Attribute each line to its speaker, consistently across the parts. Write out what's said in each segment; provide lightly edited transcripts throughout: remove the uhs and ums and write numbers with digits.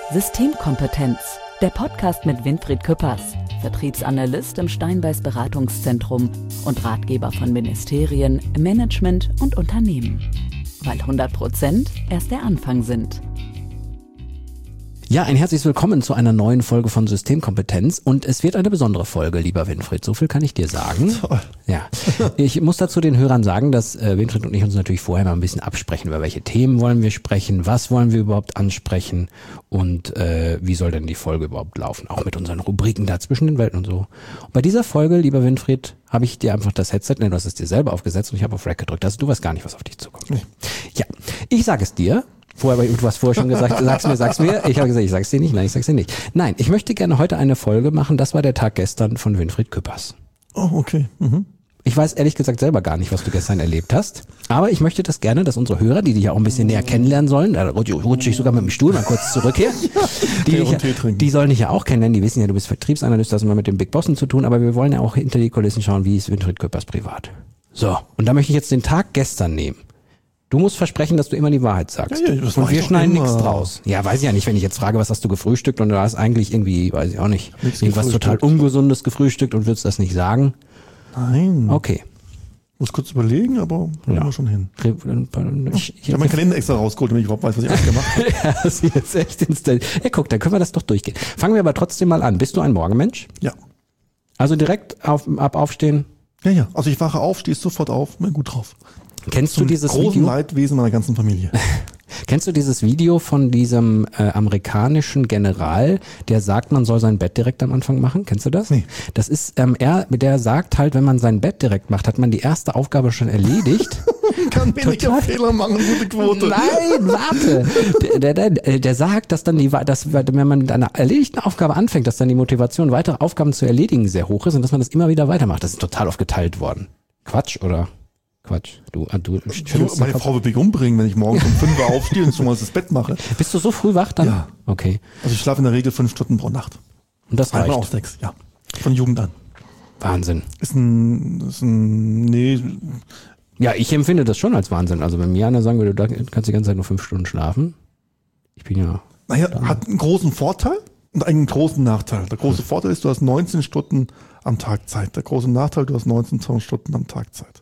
Speaker 1: Systemkompetenz, der Podcast mit Winfried Küppers, Vertriebsanalyst im Steinbeis Beratungszentrum und Ratgeber von Ministerien, Management und Unternehmen. Weil 100% erst der Anfang sind.
Speaker 2: Ja, ein herzliches Willkommen zu einer neuen Folge von Systemkompetenz und es wird eine besondere Folge, lieber Winfried, so viel kann ich dir sagen.
Speaker 3: Toll.
Speaker 2: Ja, ich muss dazu den Hörern sagen, dass Winfried und ich uns natürlich vorher mal ein bisschen absprechen, über welche Themen wollen wir sprechen, was wollen wir überhaupt ansprechen und wie soll denn die Folge überhaupt laufen, auch mit unseren Rubriken da zwischen den Welten und so. Und bei dieser Folge, lieber Winfried, habe ich dir einfach das Headset, du hast es dir selber aufgesetzt und ich habe auf Rec gedrückt, also du weißt gar nicht, was auf dich zukommt.
Speaker 3: Nee.
Speaker 2: Ja, ich sage es dir. Du hast vorher schon gesagt, sag's mir. Ich habe gesagt, ich sag's dir nicht. Nein, ich sag's dir nicht. Nein, ich möchte gerne heute eine Folge machen. Das war der Tag gestern von Winfried Küppers.
Speaker 3: Oh, okay. Mhm.
Speaker 2: Ich weiß ehrlich gesagt selber gar nicht, was du gestern erlebt hast. Aber ich möchte das gerne, dass unsere Hörer, die dich ja auch ein bisschen näher kennenlernen sollen, da rutsche ich sogar mit dem Stuhl mal kurz zurück hier. Die sollen dich ja auch kennenlernen. Die wissen ja, du bist Vertriebsanalyst, das hat immer mit den Big Bossen zu tun. Aber wir wollen ja auch hinter die Kulissen schauen, wie ist Winfried Küppers privat. So, und da möchte ich jetzt den Tag gestern nehmen. Du musst versprechen, dass du immer die Wahrheit sagst.
Speaker 3: Ja, das
Speaker 2: und wir schneiden nichts draus. Ja, weiß ich ja nicht, wenn ich jetzt frage, was hast du gefrühstückt und du hast eigentlich irgendwie, weiß ich auch nicht, irgendwas total Ungesundes gefrühstückt und willst das nicht sagen?
Speaker 3: Nein.
Speaker 2: Okay.
Speaker 3: Muss kurz überlegen, aber kriegen wir schon hin. Ich habe meinen Kalender extra rausgeholt, damit ich überhaupt weiß, was ich alles gemacht habe.
Speaker 2: Ja, das ist jetzt echt instant. Ja, guck, dann können wir das doch durchgehen. Fangen wir aber trotzdem mal an. Bist du ein Morgenmensch?
Speaker 3: Ja.
Speaker 2: Also direkt ab Aufstehen?
Speaker 3: Ja. Also ich wache auf, stehst sofort auf, bin gut drauf.
Speaker 2: Kennst du dieses
Speaker 3: großen
Speaker 2: Video?
Speaker 3: Leidwesen meiner ganzen Familie.
Speaker 2: Kennst du dieses Video von diesem amerikanischen General, der sagt, man soll sein Bett direkt am Anfang machen? Kennst du das?
Speaker 3: Nee.
Speaker 2: Das ist, der sagt halt, wenn man sein Bett direkt macht, hat man die erste Aufgabe schon erledigt.
Speaker 3: Kann weniger Fehler machen, gute Quote.
Speaker 2: Nein, warte. Der sagt, dass dann wenn man mit einer erledigten Aufgabe anfängt, dass dann die Motivation, weitere Aufgaben zu erledigen, sehr hoch ist und dass man das immer wieder weitermacht. Das ist total oft geteilt worden. Quatsch, oder? Quatsch.
Speaker 3: Meine Frau wird mich umbringen, wenn ich morgens um 5 Uhr aufstehe und schon mal das Bett mache.
Speaker 2: Bist du so früh wach dann?
Speaker 3: Ja.
Speaker 2: Okay.
Speaker 3: Also ich schlafe in der Regel 5 Stunden pro Nacht.
Speaker 2: Und das reicht?
Speaker 3: Einmal auf 6, ja. Von Jugend an.
Speaker 2: Wahnsinn.
Speaker 3: Nee.
Speaker 2: Ja, ich empfinde das schon als Wahnsinn. Also wenn mir einer sagen würde, du kannst die ganze Zeit nur 5 Stunden schlafen. Ich bin ja...
Speaker 3: Naja, hat einen großen Vorteil und einen großen Nachteil. Der große Vorteil ist, du hast 19 Stunden am Tag Zeit. Der große Nachteil, du hast 19 Stunden am Tag Zeit.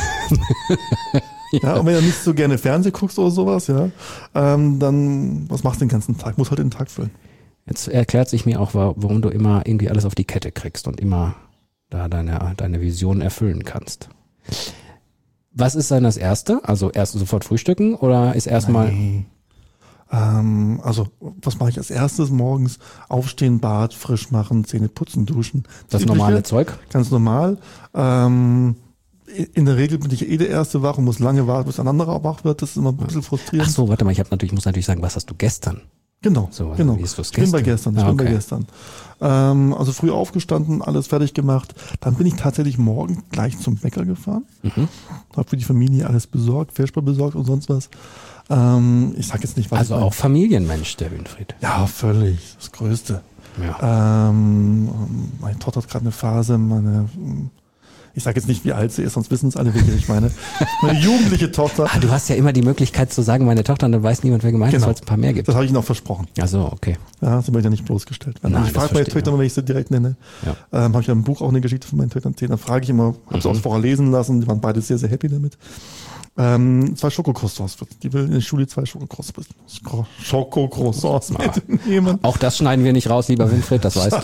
Speaker 3: Ja, und wenn du nicht so gerne Fernsehen guckst oder sowas, ja, dann was machst du den ganzen Tag? Muss halt den Tag füllen.
Speaker 2: Jetzt erklärt sich mir auch, warum du immer irgendwie alles auf die Kette kriegst und immer da deine Vision erfüllen kannst. Was ist dann das Erste? Also erst sofort frühstücken oder ist erstmal...
Speaker 3: Nee. Also, was mache ich als erstes morgens? Aufstehen, Bad, frisch machen, Zähne putzen, duschen.
Speaker 2: Das normale Zeug?
Speaker 3: Ganz normal. In der Regel bin ich der Erste wach und muss lange warten, bis ein anderer wach wird. Das ist immer ein bisschen frustrierend.
Speaker 2: Ach so, warte mal, muss natürlich sagen, was hast du gestern?
Speaker 3: Genau,
Speaker 2: so,
Speaker 3: genau.
Speaker 2: Wie ist das
Speaker 3: ich bin bei gestern. Also früh aufgestanden, alles fertig gemacht. Dann bin ich tatsächlich morgen gleich zum Bäcker gefahren. Habe für die Familie alles besorgt, Vesper besorgt und sonst was. Ich sag jetzt nicht, was.
Speaker 2: Also auch Familienmensch, der Winfried.
Speaker 3: Ja, völlig. Das Größte.
Speaker 2: Ja.
Speaker 3: Meine Tochter hat gerade eine Phase, ich sage jetzt nicht, wie alt sie ist, sonst wissen es alle, welche ich meine. Meine jugendliche Tochter.
Speaker 2: Du hast ja immer die Möglichkeit zu sagen, meine Tochter, und dann weiß niemand, wer gemeint ist, weil es ein paar mehr gibt.
Speaker 3: Das habe ich Ihnen auch versprochen.
Speaker 2: Ach so, okay.
Speaker 3: Ja, sie wird ja nicht bloßgestellt werden.
Speaker 2: Nein,
Speaker 3: ich frage meine Töchter, wenn ich sie direkt nenne.
Speaker 2: Ja.
Speaker 3: Habe ich ja im Buch auch eine Geschichte von meinen Töchtern erzählt. Dann frage ich immer, habe sie auch vorher lesen lassen, die waren beide sehr, sehr happy damit. 2 Schokocroissants. Die will in der Schule 2 Schokocroissants mitnehmen.
Speaker 2: Auch das schneiden wir nicht raus, lieber Winfried, das weißt du.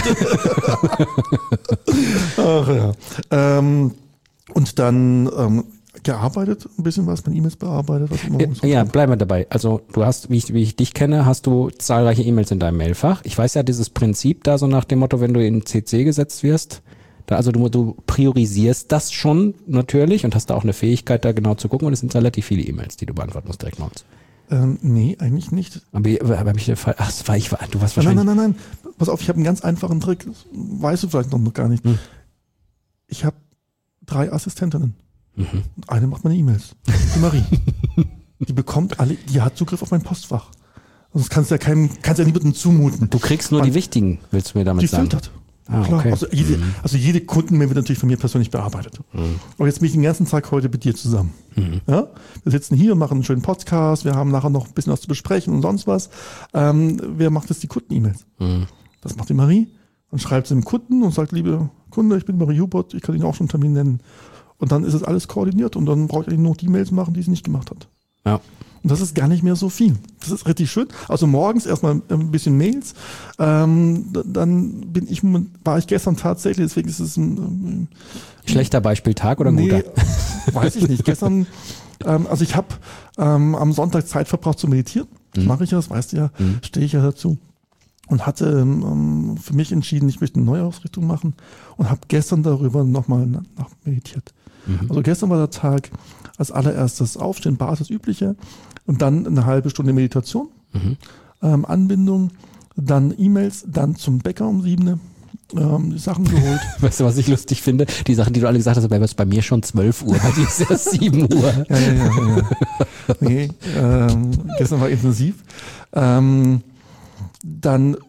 Speaker 3: Ach ja. Und dann gearbeitet, ein bisschen was, meine E-Mails bearbeitet. Was immer
Speaker 2: ja, bleiben wir dabei. Also du hast, wie ich dich kenne, hast du zahlreiche E-Mails in deinem Mailfach. Ich weiß ja dieses Prinzip da so nach dem Motto, wenn du in CC gesetzt wirst, also du priorisierst das schon natürlich und hast da auch eine Fähigkeit, da genau zu gucken und es sind relativ viele E-Mails, die du beantworten musst direkt morgens.
Speaker 3: Nee, eigentlich nicht.
Speaker 2: Aber mich der Fall, du warst wahrscheinlich...
Speaker 3: Nein. Pass auf, ich habe einen ganz einfachen Trick, das weißt du vielleicht noch gar nicht. Ich habe 3 Assistentinnen. Und eine macht meine E-Mails. Die Marie. Die hat Zugriff auf mein Postfach. Sonst kannst du ja niemandem zumuten.
Speaker 2: Du kriegst nur die wichtigen, willst du mir damit sagen?
Speaker 3: Die filtert. Klar, okay. Also jede Kundenmail wird natürlich von mir persönlich bearbeitet. Aber jetzt bin ich den ganzen Tag heute mit dir zusammen. Ja? Wir sitzen hier, machen einen schönen Podcast, wir haben nachher noch ein bisschen was zu besprechen und sonst was. Wer macht jetzt die Kunden-E-Mails? Das macht die Marie. Dann schreibt sie dem Kunden und sagt, liebe Kunde, ich bin Marie Hubert, ich kann Ihnen auch schon einen Termin nennen. Und dann ist es alles koordiniert und dann braucht ihr nur die Mails machen, die sie nicht gemacht hat.
Speaker 2: Ja.
Speaker 3: Und das ist gar nicht mehr so viel. Das ist richtig schön. Also morgens erstmal ein bisschen Mails. Dann war ich gestern tatsächlich, deswegen ist es ein
Speaker 2: schlechter Beispieltag oder ein guter?
Speaker 3: Weiß ich nicht. Gestern, also ich habe am Sonntag Zeit verbraucht zu meditieren. Das mache ich ja, das weißt du ja, stehe ich ja dazu. Und hatte für mich entschieden, ich möchte eine Neuausrichtung machen und habe gestern darüber nochmal meditiert. Also gestern war der Tag als allererstes Aufstehen, Basis übliche und dann eine halbe Stunde Meditation, Anbindung, dann E-Mails, dann zum Bäcker um 7 die Sachen geholt.
Speaker 2: Weißt du, was ich lustig finde? Die Sachen, die du alle gesagt hast, aber bei mir schon 12 Uhr, bei dir ist ja 7 Uhr.
Speaker 3: Ja. Nee, gestern war intensiv. Danach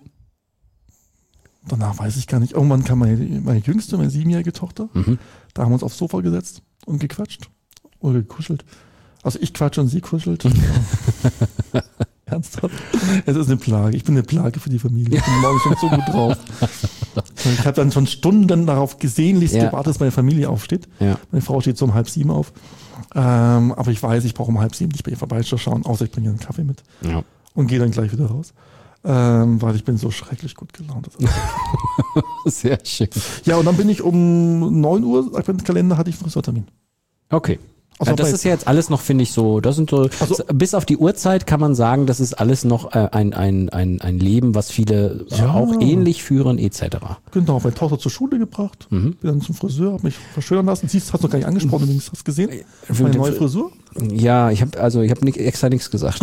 Speaker 3: weiß ich gar nicht. Irgendwann kam meine jüngste, meine 7-jährige Tochter. Da haben wir uns aufs Sofa gesetzt und gequatscht oder gekuschelt. Also ich quatsche und sie kuschelt. Ernsthaft? Es ist eine Plage. Ich bin eine Plage für die Familie. Ich bin morgens schon so gut drauf. Ich habe dann schon Stunden darauf gesehnlichst gewartet, dass meine Familie aufsteht. Ja. Meine Frau steht so um 6:30 auf. Aber ich weiß, ich brauche um 6:30 nicht bei ihr vorbeischauen, außer ich bringe einen Kaffee mit. Ja. Und gehe dann gleich wieder raus. Weil ich bin so schrecklich gut gelaunt.
Speaker 2: Sehr schön.
Speaker 3: Ja, und dann bin ich um 9 Uhr, Adventkalender, hatte ich einen Friseurtermin.
Speaker 2: Okay. Also das ist ja jetzt alles noch, finde ich, so, das sind so, bis auf die Uhrzeit kann man sagen, das ist alles noch ein Leben, was viele auch ähnlich führen, etc.
Speaker 3: Genau, meine Tochter zur Schule gebracht, bin dann zum Friseur, habe mich verschönern lassen. Siehst, hast du noch gar nicht angesprochen, übrigens, hast du gesehen? Meine neue Frisur?
Speaker 2: Ja, ich habe extra nichts gesagt.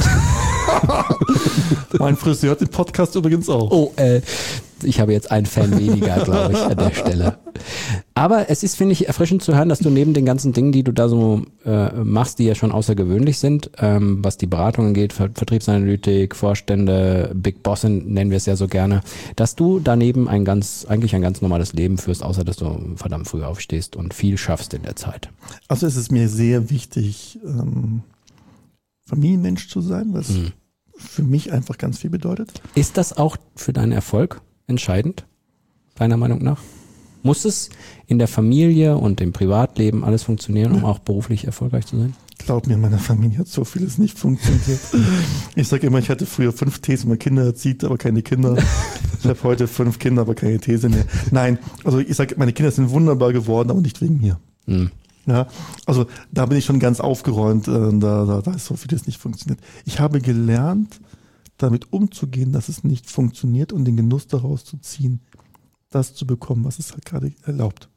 Speaker 3: Mein Friseur hat den Podcast übrigens auch.
Speaker 2: Oh, ich habe jetzt einen Fan weniger, glaube ich, an der Stelle. Aber es ist, finde ich, erfrischend zu hören, dass du neben den ganzen Dingen, die du da so machst, die ja schon außergewöhnlich sind, was die Beratung angeht, Vertriebsanalytik, Vorstände, Big Boss nennen wir es ja so gerne, dass du daneben eigentlich ein ganz normales Leben führst, außer dass du verdammt früh aufstehst und viel schaffst in der Zeit.
Speaker 3: Also es ist mir sehr wichtig, Familienmensch zu sein, was für mich einfach ganz viel bedeutet.
Speaker 2: Ist das auch für deinen Erfolg entscheidend, deiner Meinung nach? Muss es in der Familie und im Privatleben alles funktionieren, um auch beruflich erfolgreich zu sein?
Speaker 3: Glaub mir, in meiner Familie hat so vieles nicht funktioniert. Ich sage immer, ich hatte früher 5 Thesen, meine Kinder erzieht, aber keine Kinder. Ich habe heute 5 Kinder, aber keine These mehr. Nein, also ich sage, meine Kinder sind wunderbar geworden, aber nicht wegen mir. Ja, also da bin ich schon ganz aufgeräumt, da ist so vieles nicht funktioniert. Ich habe gelernt, damit umzugehen, dass es nicht funktioniert und den Genuss daraus zu ziehen, das zu bekommen, was es halt gerade erlaubt.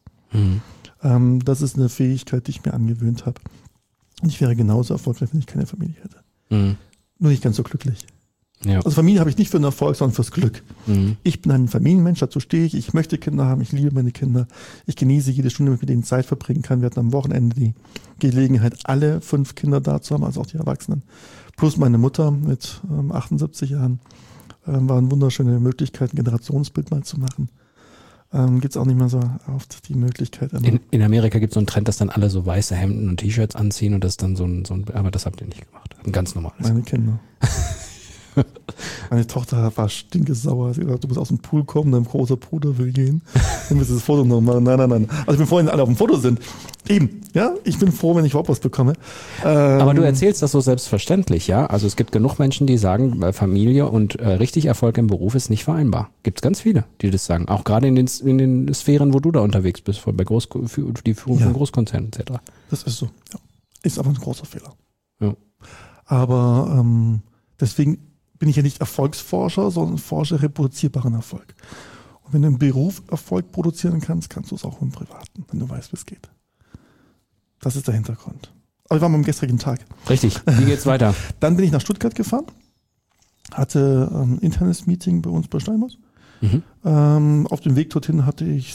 Speaker 3: Das ist eine Fähigkeit, die ich mir angewöhnt habe. Und ich wäre genauso erfolgreich, wenn ich keine Familie hätte. Nur nicht ganz so glücklich. Ja. Also Familie habe ich nicht für den Erfolg, sondern fürs Glück. Ich bin ein Familienmensch, dazu stehe ich. Ich möchte Kinder haben, ich liebe meine Kinder. Ich genieße jede Stunde, wenn ich mit denen Zeit verbringen kann. Wir hatten am Wochenende die Gelegenheit, alle 5 Kinder da zu haben, also auch die Erwachsenen. Plus meine Mutter mit 78 Jahren. War eine wunderschöne Möglichkeit, ein Generationsbild mal zu machen. Gibt es auch nicht mehr so oft die Möglichkeit.
Speaker 2: In Amerika gibt es so einen Trend, dass dann alle so weiße Hemden und T-Shirts anziehen und das dann so ein aber das habt ihr nicht gemacht. Ein ganz normales.
Speaker 3: Meine Kinder. Meine Tochter war stinkesauer. Sie hat gesagt, du musst aus dem Pool kommen, dein großer Bruder will gehen. Dann müssen wir das Foto noch machen. Nein. Also ich bin froh, wenn alle auf dem Foto sind. Eben, ja, ich bin froh, wenn ich überhaupt was bekomme.
Speaker 2: Aber du erzählst das so selbstverständlich, ja? Also es gibt genug Menschen, die sagen, Familie und richtig Erfolg im Beruf ist nicht vereinbar. Gibt es ganz viele, die das sagen. Auch gerade in den Sphären, wo du da unterwegs bist, bei die Führung von Großkonzernen etc.
Speaker 3: Das ist so, ja. Ist aber ein großer Fehler.
Speaker 2: Ja.
Speaker 3: Aber deswegen bin ich ja nicht Erfolgsforscher, sondern forsche reproduzierbaren Erfolg. Und wenn du im Beruf Erfolg produzieren kannst, kannst du es auch im Privaten, wenn du weißt, wie es geht. Das ist der Hintergrund. Aber wir waren am gestrigen Tag.
Speaker 2: Richtig, wie geht's weiter?
Speaker 3: Dann bin ich nach Stuttgart gefahren, hatte ein internes Meeting bei uns bei Steinhaus. Auf dem Weg dorthin hatte ich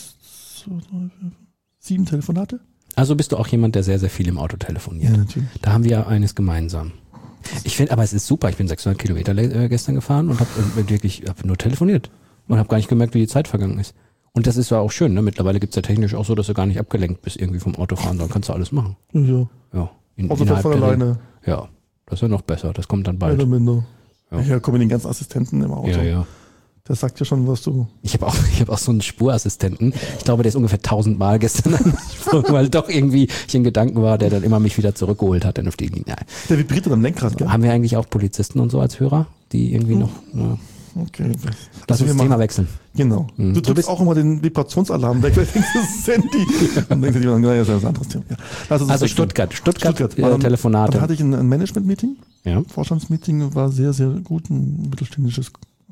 Speaker 3: 7 Telefonate.
Speaker 2: Also bist du auch jemand, der sehr, sehr viel im Auto telefoniert.
Speaker 3: Ja, natürlich.
Speaker 2: Da haben wir ja eines gemeinsam. Ich finde, aber es ist super. Ich bin 600 Kilometer gestern gefahren und habe nur telefoniert und habe gar nicht gemerkt, wie die Zeit vergangen ist. Und das ist ja auch schön, ne? Mittlerweile gibt's ja technisch auch so, dass du gar nicht abgelenkt bist irgendwie vom Autofahren, sondern kannst du alles machen.
Speaker 3: Ja.
Speaker 2: Ja.
Speaker 3: Außer von alleine.
Speaker 2: Ja, das ist ja noch besser. Das kommt dann bald.
Speaker 3: Mehr oder minder.
Speaker 2: Ja.
Speaker 3: Ja, kommen den ganzen Assistenten im Auto.
Speaker 2: Ja.
Speaker 3: Das sagt ja schon, was du...
Speaker 2: Ich habe auch so einen Spurassistenten. Ich glaube, der ist ungefähr 1000 Mal gestern angesprungen, weil doch irgendwie ich in Gedanken war, der dann immer mich wieder zurückgeholt hat. Dann auf die Linie.
Speaker 3: Der vibriert dann am Lenkrad, gell?
Speaker 2: Haben wir eigentlich auch Polizisten und so als Hörer, die irgendwie noch... Ja.
Speaker 3: Okay.
Speaker 2: Lass uns das Thema wechseln.
Speaker 3: Genau. Du drückst auch immer den Vibrationsalarm weg, weil du denkst, das ist das Handy. Dann denkst du, naja, das ist ein anderes Thema. Ja.
Speaker 2: Also Stuttgart Telefonate.
Speaker 3: Dann hatte ich ein Management-Meeting.
Speaker 2: Ja.
Speaker 3: Vorstandsmeeting war sehr, sehr gut. Ein mittelständischer,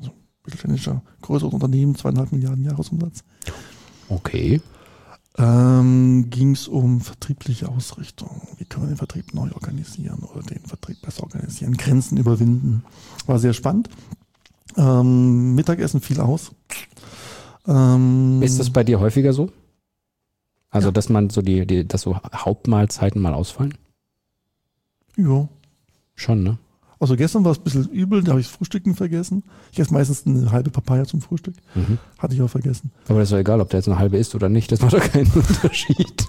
Speaker 3: größeres Unternehmen, 2,5 Milliarden Jahresumsatz.
Speaker 2: Okay.
Speaker 3: Ging es um vertriebliche Ausrichtung. Wie können wir den Vertrieb neu organisieren oder den Vertrieb besser organisieren? Grenzen überwinden. War sehr spannend. Mittagessen fiel aus.
Speaker 2: Ist das bei dir häufiger so? Also, dass man so dass so Hauptmahlzeiten mal ausfallen?
Speaker 3: Ja.
Speaker 2: Schon, ne?
Speaker 3: Also gestern war es ein bisschen übel, da habe ich das Frühstücken vergessen. Ich esse meistens eine halbe Papaya zum Frühstück. Hatte ich auch vergessen.
Speaker 2: Aber das ist doch egal, ob der jetzt eine halbe ist oder nicht. Das macht doch keinen Unterschied.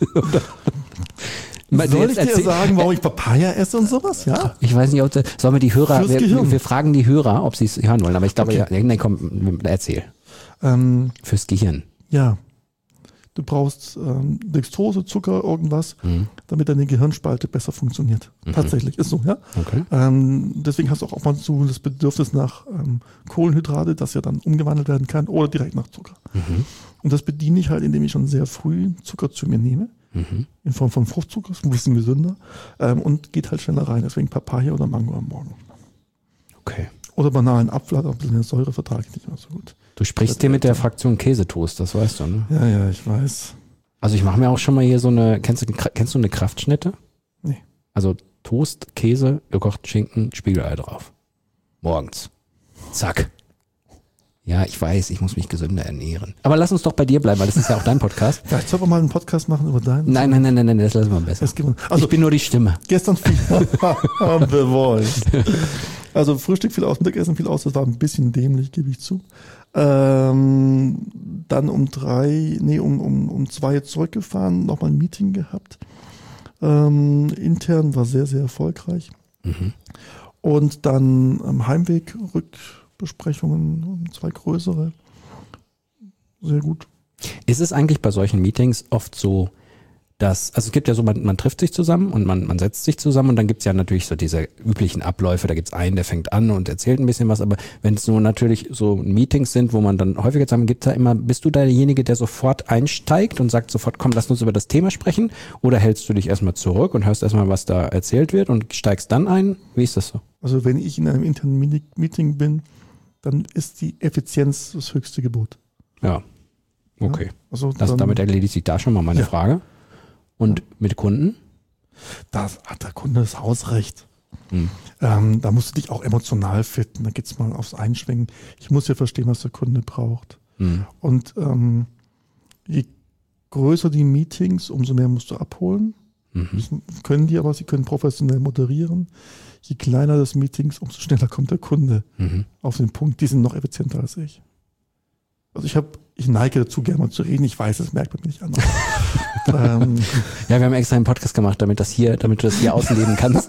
Speaker 3: Soll ich dir sagen, warum ich Papaya esse und sowas? Ja.
Speaker 2: Ich weiß nicht, ob sollen wir die Hörer, wir fragen die Hörer, ob sie es hören wollen. Aber ich glaube,
Speaker 3: okay.
Speaker 2: Nee, komm, erzähl. Fürs Gehirn.
Speaker 3: Ja. Du brauchst Dextrose, Zucker, irgendwas, damit deine Gehirnspalte besser funktioniert. Tatsächlich, ist so, ja.
Speaker 2: Okay.
Speaker 3: Deswegen hast du auch mal so das Bedürfnis nach Kohlenhydrate, das ja dann umgewandelt werden kann, oder direkt nach Zucker. Und das bediene ich halt, indem ich schon sehr früh Zucker zu mir nehme, in Form von Fruchtzucker, ist ein bisschen gesünder, und geht halt schneller rein. Deswegen Papaya oder Mango am Morgen.
Speaker 2: Okay.
Speaker 3: Oder banalen Apfel, hat auch ein bisschen Säure, vertrage ich nicht mehr so gut.
Speaker 2: Du sprichst dir mit der Fraktion Käsetoast, das weißt du, ne?
Speaker 3: Ja, ich weiß.
Speaker 2: Also ich mache mir auch schon mal hier so eine, kennst du eine Kraftschnitte?
Speaker 3: Nee.
Speaker 2: Also Toast, Käse, gekochten Schinken, Spiegelei drauf. Morgens. Zack. Ja, ich weiß, ich muss mich gesünder ernähren. Aber lass uns doch bei dir bleiben, weil das ist ja auch dein Podcast.
Speaker 3: Vielleicht soll man mal einen Podcast machen über deinen.
Speaker 2: Nein, das lassen wir besser. Also, ich bin nur die Stimme.
Speaker 3: Gestern viel bewollt. Also Frühstück fiel aus, Mittagessen fiel aus, das war ein bisschen dämlich, gebe ich zu. Dann um 2 zurückgefahren, nochmal ein Meeting gehabt. Intern war sehr, sehr erfolgreich. Und dann am Heimweg Rückbesprechungen, 2 größere. Sehr gut.
Speaker 2: Ist es eigentlich bei solchen Meetings oft so, also es gibt ja so, man trifft sich zusammen und man setzt sich zusammen und dann gibt's ja natürlich so diese üblichen Abläufe, da gibt's einen, der fängt an und erzählt ein bisschen was, aber wenn es so natürlich so Meetings sind, wo man dann häufiger zusammen gibt, da immer, bist du derjenige, der sofort einsteigt und sagt sofort, komm, lass uns über das Thema sprechen, oder hältst du dich erstmal zurück und hörst erstmal, was da erzählt wird und steigst dann ein? Wie ist das so?
Speaker 3: Also wenn ich in einem internen Meeting bin, dann ist die Effizienz das höchste Gebot.
Speaker 2: Ja, okay.
Speaker 3: Ja, also
Speaker 2: damit erledigt sich da schon mal meine Frage. Und mit Kunden?
Speaker 3: Da hat der Kunde das Hausrecht. Da musst du dich auch emotional fitten. Da geht's mal aufs Einschwingen. Ich muss ja verstehen, was der Kunde braucht. Und je größer die Meetings, umso mehr musst du abholen. Können die, aber sie können professionell moderieren. Je kleiner das Meetings, umso schneller kommt der Kunde auf den Punkt. Die sind noch effizienter als ich. Also ich neige dazu, gerne mal zu reden. Ich weiß, das merkt man mir nicht an.
Speaker 2: Ja, wir haben extra einen Podcast gemacht, damit du das hier ausleben kannst.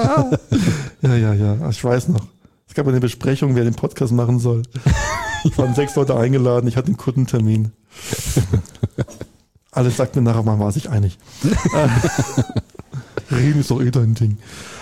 Speaker 3: Ja. Ich weiß noch. Es gab eine Besprechung, wer den Podcast machen soll. Es waren 6 Leute eingeladen. Ich hatte einen Kundentermin. Alles sagt mir nachher, man war sich einig. Reden ist doch dein Ding.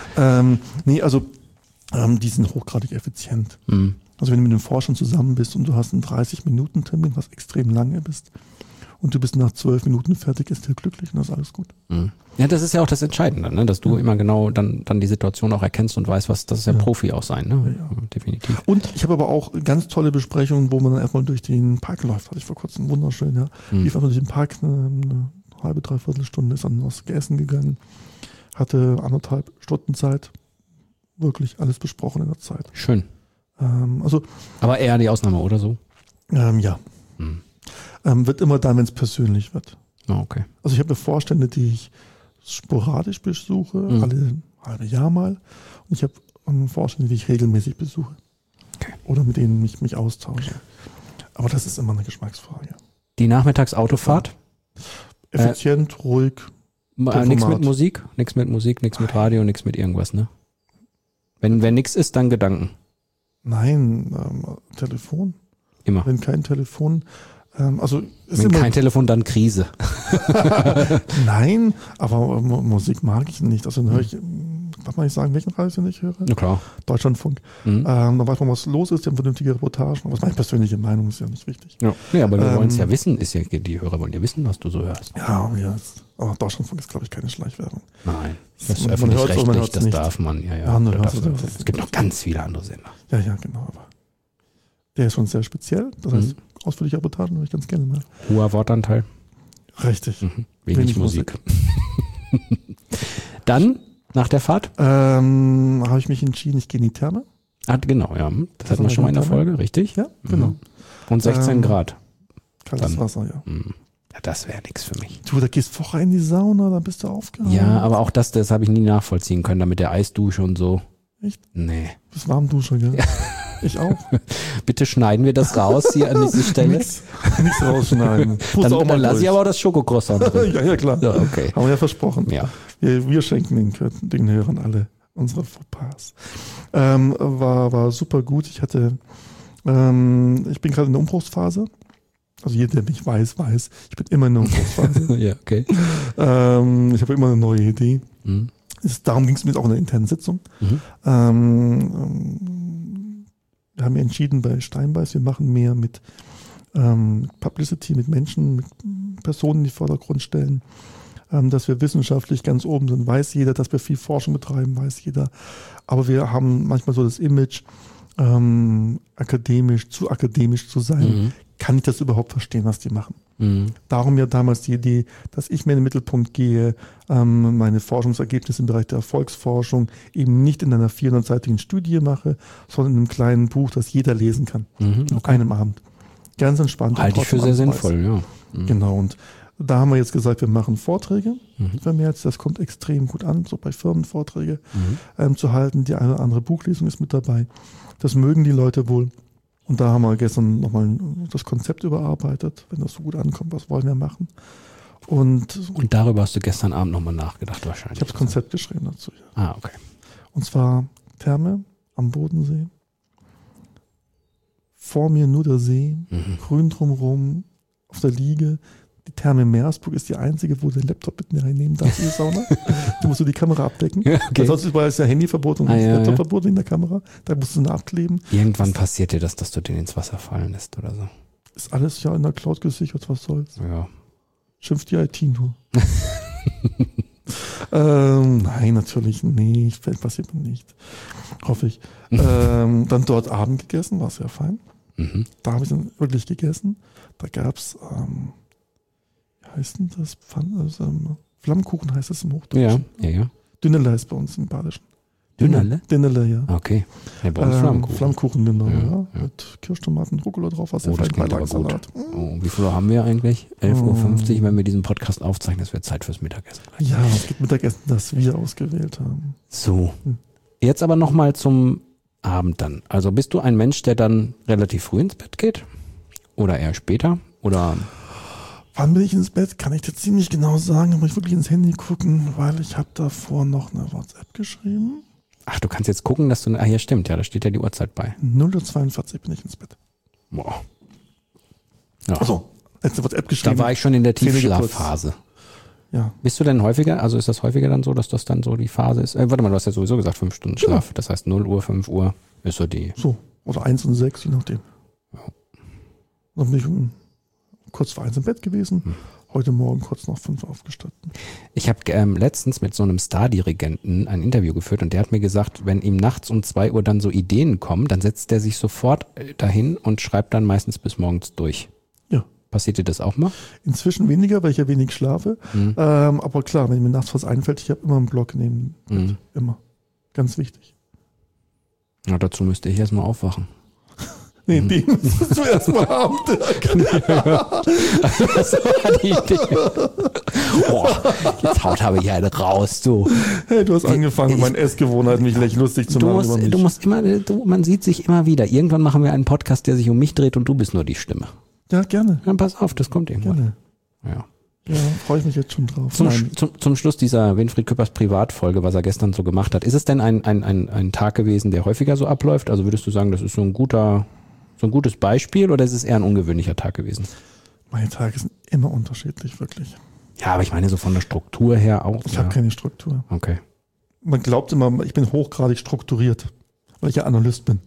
Speaker 3: Die sind hochgradig effizient. Also wenn du mit dem Forscher zusammen bist und du hast einen 30-Minuten-Termin, was extrem lange ist, und du bist nach 12 Minuten fertig, ist der glücklich und das ist alles gut.
Speaker 2: Ja, das ist ja auch das Entscheidende, ne? Dass du immer genau dann die Situation auch erkennst und weißt, das ist ja Profi auch sein, ne? Ja. Definitiv.
Speaker 3: Und ich habe aber auch ganz tolle Besprechungen, wo man dann erstmal durch den Park läuft, hatte ich vor kurzem, wunderschön, ja. Lief einfach durch den Park eine halbe, 3/4 Stunde, ist dann was gegessen gegangen, hatte 1,5 Stunden Zeit, wirklich alles besprochen in der Zeit.
Speaker 2: Schön. Aber eher die Ausnahme, oder so?
Speaker 3: Ja. Wird immer dann, wenn es persönlich wird.
Speaker 2: Oh, okay.
Speaker 3: Also ich habe Vorstände, die ich sporadisch besuche, alle halbe Jahr mal. Und ich habe Vorstände, die ich regelmäßig besuche.
Speaker 2: Okay.
Speaker 3: Oder mit denen ich mich austausche. Aber das ist immer eine Geschmacksfrage.
Speaker 2: Die Nachmittagsautofahrt?
Speaker 3: Effizient, ruhig.
Speaker 2: Nichts mit Musik, nichts mit Radio, nichts mit irgendwas, ne? Wenn nichts ist, dann Gedanken.
Speaker 3: Nein, Telefon.
Speaker 2: Immer.
Speaker 3: Wenn kein Telefon,
Speaker 2: wenn kein Telefon, dann Krise.
Speaker 3: Nein, aber Musik mag ich nicht. Also dann höre ich, darf man nicht sagen, welchen Radio ich höre?
Speaker 2: Na klar.
Speaker 3: Deutschlandfunk. Da weiß man, was los ist, die haben vernünftige Reportagen. Aber meine persönliche Meinung ist ja nicht wichtig.
Speaker 2: Ja, aber wir wollen es ja wissen, die Hörer wollen ja wissen, was du so hörst.
Speaker 3: Ja, aber Deutschlandfunk ist, glaube ich, keine Schleichwerbung.
Speaker 2: Nein, das ist öffentlich-rechtlich, das darf man. Es gibt noch ganz viele andere Sender.
Speaker 3: Ja, genau, aber der ist schon sehr speziell. Das heißt, ausführliche Reportagen höre ich ganz gerne mal.
Speaker 2: Hoher Wortanteil.
Speaker 3: Richtig.
Speaker 2: Wenig Musik. Dann, nach der Fahrt?
Speaker 3: Habe ich mich entschieden, ich gehe in die Therme.
Speaker 2: Genau, ja. Das hatten wir schon mal in der Folge, richtig?
Speaker 3: Ja, genau.
Speaker 2: Und 16 Grad.
Speaker 3: Kaltes Wasser, ja.
Speaker 2: Ja, das wäre nichts für mich.
Speaker 3: Du, da gehst vorher in die Sauna, dann bist du aufgehauen.
Speaker 2: Ja, aber auch das habe ich nie nachvollziehen können, da mit der Eisdusche und so.
Speaker 3: Echt?
Speaker 2: Nee.
Speaker 3: Du bist Warmduscher, gell? Ja. Ich auch.
Speaker 2: Bitte schneiden wir das raus hier an diese Stelle.
Speaker 3: Nichts rausschneiden.
Speaker 2: Dann lasse ich aber auch das Schokocroissant drin.
Speaker 3: Ja, klar.
Speaker 2: Ja, okay.
Speaker 3: Haben wir ja versprochen.
Speaker 2: Ja.
Speaker 3: Wir schenken den Hörern alle unsere Fauxpas. War super gut. Ich bin gerade in der Umbruchsphase. Also jeder, der mich weiß, ich bin immer in der Umbruchsphase.
Speaker 2: Ja, okay.
Speaker 3: Ich habe immer eine neue Idee. Darum ging es mir jetzt auch in der internen Sitzung. Wir haben ja entschieden bei Steinbeiß, wir machen mehr mit Publicity, mit Menschen, mit Personen, die in den Vordergrund stellen, dass wir wissenschaftlich ganz oben sind, weiß jeder, dass wir viel Forschung betreiben, weiß jeder. Aber wir haben manchmal so das Image, akademisch zu sein. Kann ich das überhaupt verstehen, was die machen? Darum ja damals die Idee, dass ich mehr in den Mittelpunkt gehe, meine Forschungsergebnisse im Bereich der Erfolgsforschung eben nicht in einer 400-seitigen Studie mache, sondern in einem kleinen Buch, das jeder lesen kann. Auf einem Abend. Ganz entspannt.
Speaker 2: Halte ich für sehr sinnvoll, ja.
Speaker 3: Genau, und da haben wir jetzt gesagt, wir machen Vorträge vermehrt. Das kommt extrem gut an, so bei Firmenvorträge zu halten. Die eine oder andere Buchlesung ist mit dabei. Das mögen die Leute wohl. Und da haben wir gestern nochmal das Konzept überarbeitet, wenn das so gut ankommt, was wollen wir machen. Und
Speaker 2: darüber hast du gestern Abend nochmal nachgedacht wahrscheinlich.
Speaker 3: Ich habe das Konzept geschrieben dazu.
Speaker 2: Ja. Okay.
Speaker 3: Und zwar Therme am Bodensee. Vor mir nur der See, grün drumherum, auf der Liege. Die Therme Meersburg ist die einzige, wo du den Laptop mit reinnehmen darfst in die Sauna. Du musst die Kamera abdecken. Ja, okay. Sonst war es ja Handyverbot und Laptopverbot in der Kamera. Da musst du abkleben.
Speaker 2: Irgendwann passiert dir das, dass du den ins Wasser fallen lässt oder so.
Speaker 3: Ist alles ja in der Cloud gesichert, was soll's.
Speaker 2: Ja.
Speaker 3: Schimpft die IT nur. Nein, natürlich nicht. Passiert mir nicht. Hoffe ich. Dann dort Abend gegessen, war sehr fein. Da habe ich dann wirklich gegessen. Da gab es wie heißt denn das? Flammkuchen heißt es im Hochdeutschen.
Speaker 2: Ja.
Speaker 3: Dünnerle heißt bei uns im Badischen.
Speaker 2: Dünnerle?
Speaker 3: Dünnerle, ja.
Speaker 2: Okay. Ja, bei uns Flammkuchen.
Speaker 3: Flammkuchen, genau. Ja. Mit Kirschtomaten, Rucola drauf, was
Speaker 2: das klingt aber gut. Wie viel haben wir eigentlich? 11.50 Uhr, wenn wir diesen Podcast aufzeichnen. Das wird Zeit fürs Mittagessen.
Speaker 3: Ja, es gibt Mittagessen, das wir ausgewählt haben.
Speaker 2: So. Jetzt aber nochmal zum Abend dann. Also bist du ein Mensch, der dann relativ früh ins Bett geht? Oder eher später? Oder...
Speaker 3: Wann bin ich ins Bett? Kann ich dir ziemlich genau sagen. Da muss ich wirklich ins Handy gucken, weil ich habe davor noch eine WhatsApp geschrieben.
Speaker 2: Ach, du kannst jetzt gucken, dass du... Ah, hier stimmt, ja, da steht ja die Uhrzeit bei.
Speaker 3: 0:42 bin ich ins Bett.
Speaker 2: Boah. Ja.
Speaker 3: Also, als eine WhatsApp geschrieben.
Speaker 2: Da war ich schon in der Tiefschlafphase.
Speaker 3: Ja.
Speaker 2: Bist du denn häufiger, also ist das häufiger dann so, dass das dann so die Phase ist? Warte mal, du hast ja sowieso gesagt 5 Stunden Schlaf. Ja. Das heißt 0 Uhr, 5 Uhr ist so die...
Speaker 3: So, oder 1 und 6, je nachdem. Ja. Dann bin ich kurz vor 1 im Bett gewesen. Heute Morgen kurz nach 5 aufgestanden.
Speaker 2: Ich habe letztens mit so einem Star-Dirigenten ein Interview geführt und der hat mir gesagt, wenn ihm nachts um 2 Uhr dann so Ideen kommen, dann setzt er sich sofort dahin und schreibt dann meistens bis morgens durch.
Speaker 3: Ja.
Speaker 2: Passiert dir das auch mal?
Speaker 3: Inzwischen weniger, weil ich ja wenig schlafe. Aber klar, wenn mir nachts was einfällt, ich habe immer einen Block neben Bett. Immer. Ganz wichtig.
Speaker 2: Ja, dazu müsste ich erstmal aufwachen.
Speaker 3: Nee, den musst du erstmal haben.
Speaker 2: Das war die Idee. Boah, jetzt habe ich eine raus, du.
Speaker 3: Hey, du hast angefangen mit meinen Essgewohnheiten, mich gleich lustig zu machen.
Speaker 2: Du musst immer, man sieht sich immer wieder. Irgendwann machen wir einen Podcast, der sich um mich dreht und du bist nur die Stimme.
Speaker 3: Ja, gerne.
Speaker 2: Dann pass auf, das kommt irgendwann.
Speaker 3: Gerne. Ja, freue ich mich jetzt schon drauf.
Speaker 2: Zum Schluss dieser Winfried Küppers Privatfolge, was er gestern so gemacht hat. Ist es denn ein Tag gewesen, der häufiger so abläuft? Also würdest du sagen, das ist so ein gutes Beispiel oder ist es eher ein ungewöhnlicher Tag gewesen?
Speaker 3: Meine Tage sind immer unterschiedlich, wirklich.
Speaker 2: Ja, aber ich meine so von der Struktur her auch.
Speaker 3: Ich habe keine Struktur.
Speaker 2: Okay.
Speaker 3: Man glaubt immer, ich bin hochgradig strukturiert, weil ich ja Analyst bin.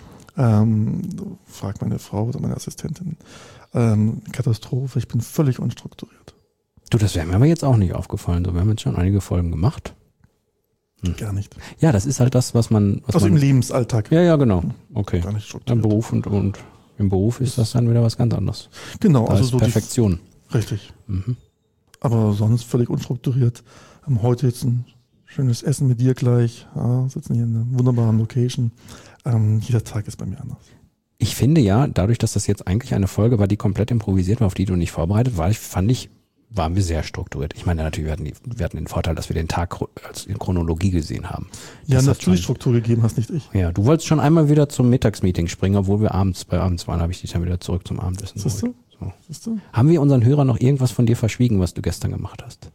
Speaker 3: Fragt meine Frau oder meine Assistentin. Katastrophe, ich bin völlig unstrukturiert.
Speaker 2: Du, das wäre mir aber jetzt auch nicht aufgefallen. So, wir haben jetzt schon einige Folgen gemacht.
Speaker 3: Gar nicht.
Speaker 2: Ja, das ist halt das, was man...
Speaker 3: im Lebensalltag.
Speaker 2: Ja, genau. Okay.
Speaker 3: Gar nicht strukturiert.
Speaker 2: Im Beruf und im Beruf ist das dann wieder was ganz anderes.
Speaker 3: Genau.
Speaker 2: Da
Speaker 3: also
Speaker 2: ist
Speaker 3: so
Speaker 2: Perfektion.
Speaker 3: Richtig. Aber sonst völlig unstrukturiert. Haben heute jetzt ein schönes Essen mit dir gleich. Ja, sitzen hier in einer wunderbaren Location. Jeder Tag ist bei mir anders.
Speaker 2: Ich finde ja, dadurch, dass das jetzt eigentlich eine Folge war, die komplett improvisiert war, auf die du nicht vorbereitet warst, waren wir sehr strukturiert. Ich meine, natürlich, wir hatten den Vorteil, dass wir den Tag als in Chronologie gesehen haben.
Speaker 3: Ja, natürlich Struktur gegeben hast, nicht ich.
Speaker 2: Ja, du wolltest schon einmal wieder zum Mittagsmeeting springen, obwohl wir bei abends waren, habe ich dich dann wieder zurück zum Abendessen geholt.
Speaker 3: Siehst du?
Speaker 2: Haben wir unseren Hörern noch irgendwas von dir verschwiegen, was du gestern gemacht hast?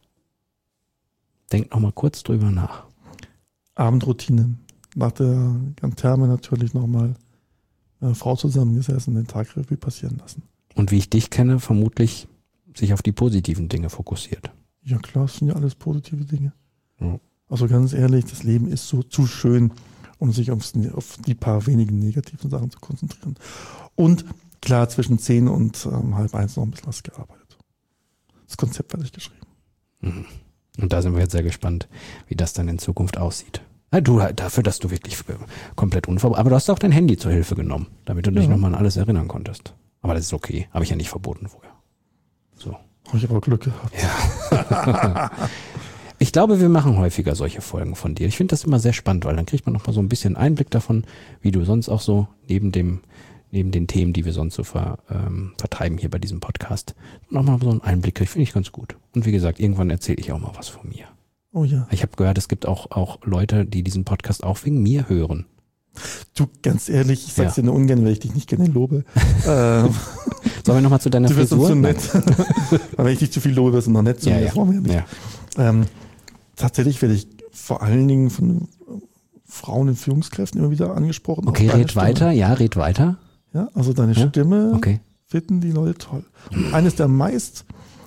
Speaker 2: Denk noch mal kurz drüber nach.
Speaker 3: Abendroutine. Nach der Therme natürlich nochmal Frau zusammengesessen, den Tag Revue passieren lassen.
Speaker 2: Und wie ich dich kenne, vermutlich sich auf die positiven Dinge fokussiert.
Speaker 3: Ja klar, das sind ja alles positive Dinge.
Speaker 2: Ja.
Speaker 3: Also ganz ehrlich, das Leben ist so zu schön, um sich auf die paar wenigen negativen Sachen zu konzentrieren. Und klar, zwischen 10 und 12:30 noch ein bisschen was gearbeitet. Das Konzept fertig geschrieben.
Speaker 2: Und da sind wir jetzt sehr gespannt, wie das dann in Zukunft aussieht. Ja, du, dafür, dass du wirklich komplett unvorbereitet, aber du hast auch dein Handy zur Hilfe genommen, damit du dich nochmal an alles erinnern konntest. Aber das ist okay, habe ich ja nicht verboten vorher. So.
Speaker 3: Habe ich aber Glück gehabt.
Speaker 2: Ja. Ich glaube, wir machen häufiger solche Folgen von dir. Ich finde das immer sehr spannend, weil dann kriegt man nochmal so ein bisschen Einblick davon, wie du sonst auch so neben den Themen, die wir sonst so vertreiben hier bei diesem Podcast, nochmal so einen Einblick kriegst, finde ich ganz gut. Und wie gesagt, irgendwann erzähle ich auch mal was von mir.
Speaker 3: Oh ja.
Speaker 2: Ich habe gehört, es gibt auch Leute, die diesen Podcast auch wegen mir hören.
Speaker 3: Du, ganz ehrlich, ich sag's dir nur ungern, weil ich dich nicht gerne lobe.
Speaker 2: Sollen wir nochmal zu deiner Frisur?
Speaker 3: Du wirst uns so nett. Weil wenn ich dich zu viel lobe, wirst du noch nett zu mir. Ja. Tatsächlich werde ich vor allen Dingen von Frauen in Führungskräften immer wieder angesprochen.
Speaker 2: Okay, red weiter. Ja, red weiter.
Speaker 3: Ja, also deine Stimme finden die Leute toll. Und eines der meist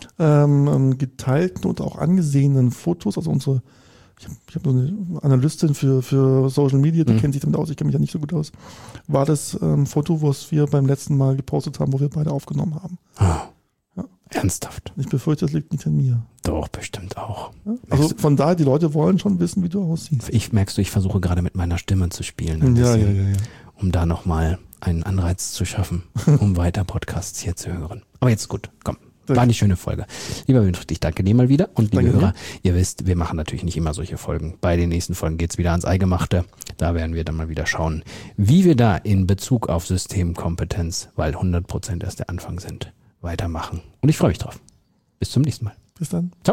Speaker 3: geteilten und auch angesehenen Fotos, also ich habe so eine Analystin für Social Media, die kennt sich damit aus, ich kenne mich ja nicht so gut aus, war das Foto, was wir beim letzten Mal gepostet haben, wo wir beide aufgenommen haben.
Speaker 2: Ja. Ernsthaft?
Speaker 3: Ich befürchte, das liegt nicht an mir.
Speaker 2: Doch, bestimmt auch.
Speaker 3: Ja? Also von daher, die Leute wollen schon wissen, wie du aussiehst.
Speaker 2: Ich versuche gerade mit meiner Stimme zu spielen. Um da nochmal einen Anreiz zu schaffen, um weiter Podcasts hier zu hören. Aber jetzt gut, komm. War eine schöne Folge. Lieber Winfried, ich danke dir mal wieder. Und liebe Hörer, ihr wisst, wir machen natürlich nicht immer solche Folgen. Bei den nächsten Folgen geht's wieder ans Eingemachte. Da werden wir dann mal wieder schauen, wie wir da in Bezug auf Systemkompetenz, weil 100% erst der Anfang sind, weitermachen. Und ich freue mich drauf. Bis zum nächsten Mal.
Speaker 3: Bis dann.
Speaker 2: Ciao.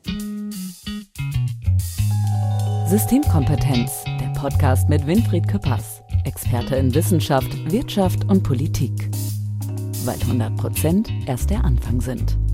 Speaker 1: Systemkompetenz, der Podcast mit Winfried Küppers, Experte in Wissenschaft, Wirtschaft und Politik. Weil 100% erst der Anfang sind.